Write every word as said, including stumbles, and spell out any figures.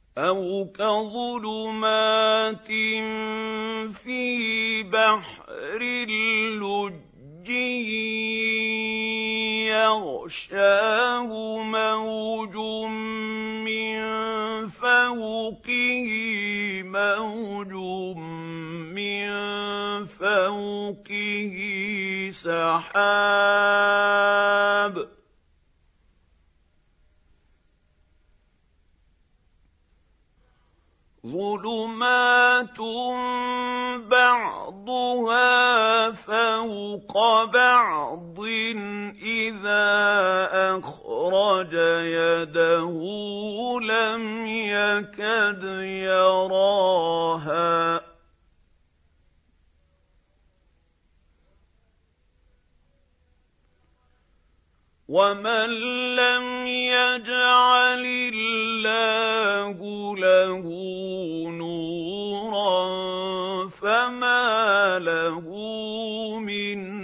أو كظلمات في بحر لجي يغشاه موج من فوقه موج من فوقه سحاب ظلمات بعضها فوق بعض إذا أخرج يده لم يكد يراها ومن لم يجعل الله له نورا فما له من